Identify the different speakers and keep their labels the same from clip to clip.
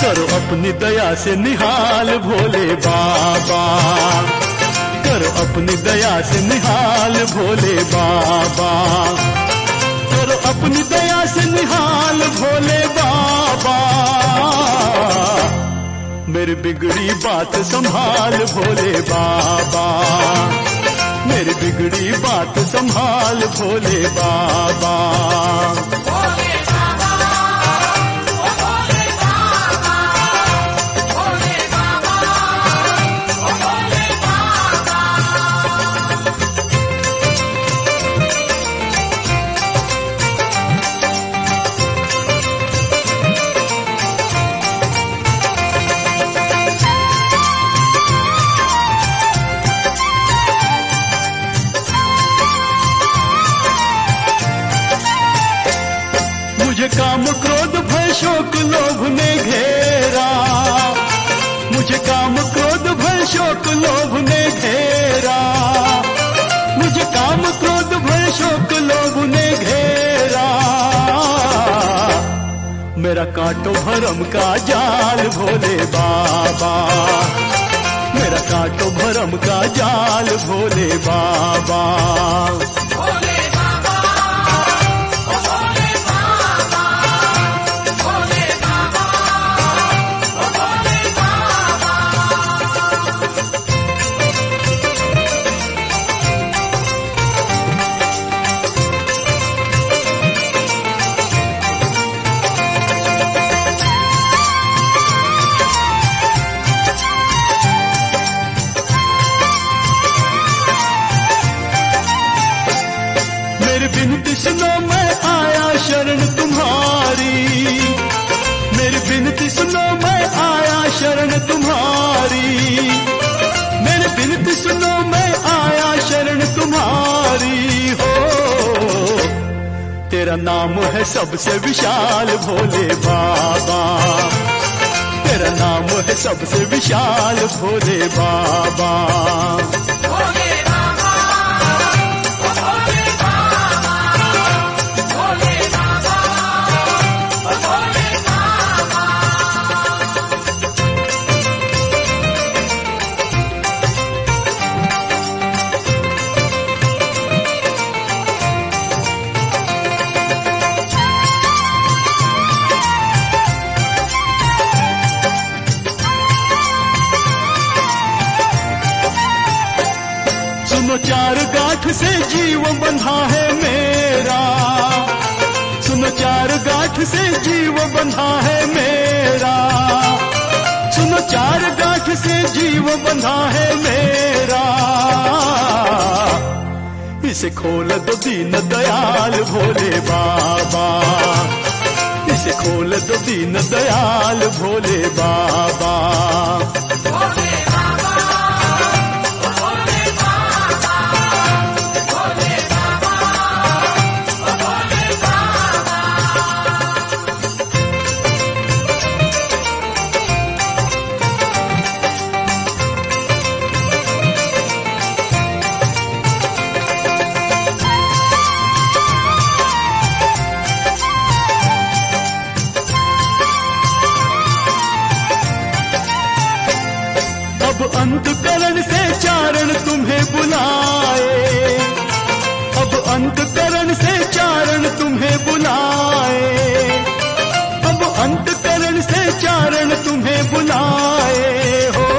Speaker 1: करो अपनी दया से निहाल भोले बाबा, करो अपनी दया से निहाल भोले बाबा, करो अपनी दया से निहाल भोले बाबा। मेरी बिगड़ी बात संभाल भोले बाबा, मेरी बिगड़ी बात संभाल भोले बाबा। मुझे काम क्रोध भय शोक लोभ ने घेरा, मुझे काम क्रोध भय शोक लोभ ने घेरा, मुझे काम क्रोध भय शोक लोभ ने घेरा। मेरा काटो भरम का जाल भोले बाबा, मेरा काटो भरम का जाल भोले बाबा। मेरी बिनती सुनो मैं आया शरण तुम्हारी, मेरी बिनती सुनो मैं आया शरण तुम्हारी, मेरी बिनती सुनो मैं आया शरण तुम्हारी हो। तेरा नाम है सबसे विशाल भोले बाबा, तेरा नाम है सबसे विशाल भोले बाबा। सुनो चार गांठ से जीव बंधा है मेरा, सुनो चार गांठ से जीव बंधा है मेरा, सुनो चार गांठ से जीव बंधा है मेरा। इसे खोल दो दीन दयाल भोले बाबा, इसे खोल दो दीन दयाल भोले बाबा। अब अंतकरण से चारण तुम्हें बुलाए, अब अंतकरण से चारण तुम्हें बुलाए, अब अंतकरण से चारण तुम्हें बुलाए हो।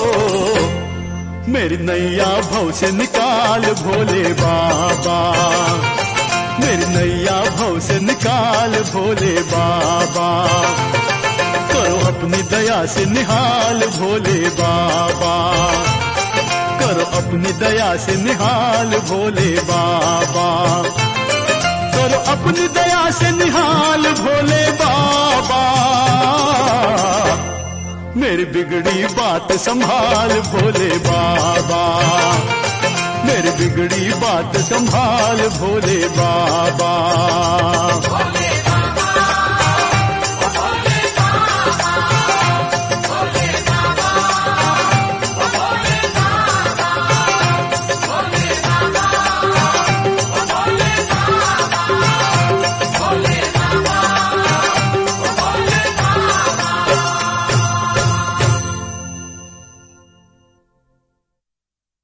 Speaker 1: मेरी नैया भव से निकाल भोले बाबा, मेरी नैया भव से निकाल भोले बाबा। करो अपनी दया से निहाल भोले बाबा, करो अपनी दया से निहाल भोले बाबा, करो अपनी दया से निहाल भोले बाबा। मेरी बिगड़ी बात संभाल भोले बाबा, मेरी बिगड़ी बात संभाल भोले बाबा।